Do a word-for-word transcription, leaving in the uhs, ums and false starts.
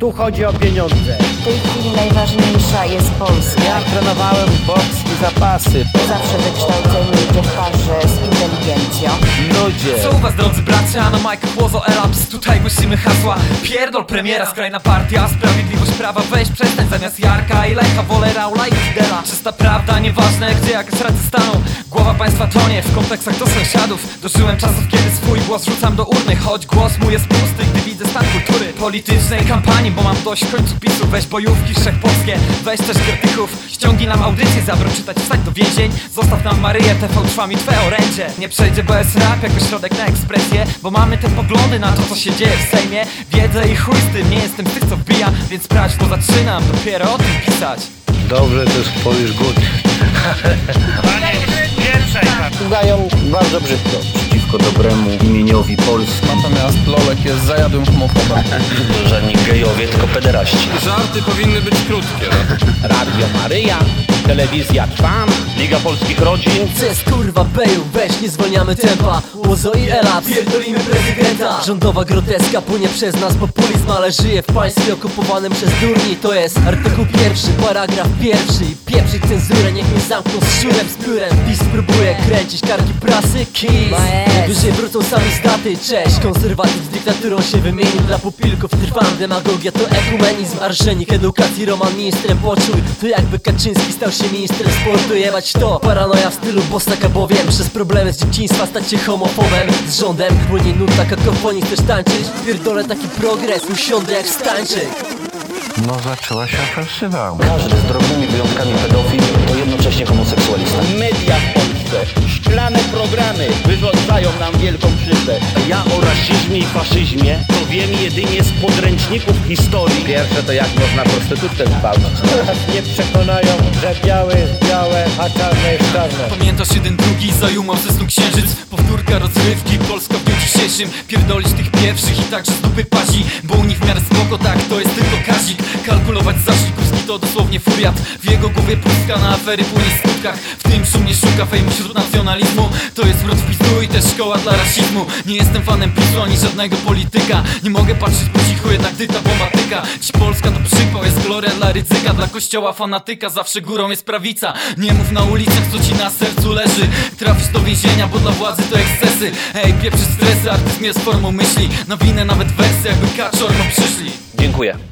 Tu chodzi o pieniądze. W tej chwili najważniejsza jest Polska. Ja trenowałem boks i zapasy. Zawsze wykształcenie idzie w parze z inteligencją. Ludzie. Co u was, drodzy bracia, na majkach Łozo Elaps. Tutaj głosimy hasła: pierdol premiera, skrajna partia, sprawiedliwość prawa, weź przestań zamiast Jarka i Lejka, wolę Raula i Fidela. Czysta prawda, nieważne gdzie jakieś ręce staną. Głowa państwa tonie w kompleksach do sąsiadów. Dożyłem czasów, kiedy swój głos rzucam do urny, choć głos mój jest pusty, gdy widzę stan kultury politycznej kampanii, bo mam dość w końcu PiSu. Weź bojówki wszechpolskie, weź też krytyków. Ściągnij nam audycję, zabrał czytać, wstać do więzień. Zostaw nam Maryję, T V trwa mi twoje orędzie. Nie przejdzie B S rap jako środek na ekspresję, bo mamy te poglądy na to, co się dzieje w Sejmie. Wiedzę i chuj z tym, nie jestem z tych, co wbija, więc sprawdź, bo zaczynam dopiero o tym pisać. Dobrze, to jest Polish good. Udają bardzo brzydko. Przeciwko dobremu imieniowi Polski. Natomiast Lolek jest zajadłym homofobem. Żadni gejowie, tylko pederaści. Żarty powinny być krótkie. Radio Maryja, telewizja Trwam, Liga Polskich Rodzin. Co jest kurwa beju, weź nie zwolniamy tempa. Łozo i Elaps, pierdolimy prezydenta. Rządowa groteska płynie przez nas populizm, ale żyje w państwie okupowanym przez durni. To jest artykuł pierwszy, paragraf pierwszy. I pieprzyć cenzurę, niech mnie zamkną z szczurem, z piórem. PiS próbuje kręcić karki prasy, kiss. Najwyżej wrócą sami z daty, cześć. Konserwatyzm z dyktaturą się wymienił, dla pupilków trwam. Demagogia to ekumenizm, arszenik edukacji, Roman ministrem poczuj. To jakby Kaczyński stał się ministrem sportu, jebać to. Paranoja w stylu Bostaka, bowiem przez problemy z dzieciństwa stać się homofobem. Z rządem płynie nuta kakofonii, chcesz tańczyć? Pierdolę taki progres, usiądę jak Stańczyk. No zaczęła się ofensywa. Każdy z drobnymi wyjątkami pedofil to jednocześnie homoseksualista. media w Polsce, szklane programy wyrządzają nam wielką krzywdę. Ja o rasizmie i faszyzmie to wiem jedynie z podręczników historii. Pierwsze to jak można prostytutkę gwałcić. Nie przekonają, że białe jest białe, a czarne jest czarne. Pamiętasz jeden drugi, zajumał ze snu księżyc. Powtórka rozrywki, Polska w dniu dzisiejszym. Pierdolić tych pierwszych i także z dupy pazi, bo u nich w miarę spoko, tak, to jest tylko kazik. Kalkulować zawsze Kurski to dosłownie furiat. W jego głowie pustka na afery płynie skutkach. W tym szumnie szuka fejmu wśród nacjonalizmu. To jest wrót w pizdu i też szkoła dla rasizmu. Nie jestem fanem PiSu ani żadnego polityka. Nie mogę patrzeć po cichu, jednak gdy ta bomba tyka. Dziś Polska to przypał, jest gloria dla ryzyka. Dla kościoła fanatyka zawsze górą jest prawica. Nie mów na ulicach, co ci na sercu leży. Trafisz do więzienia, bo dla władzy to ekscesy. Ej, pieprzy stresy, artyzm jest formą myśli. Na winę nawet wersy, jakby kaczor no przyszli. Dziękuję.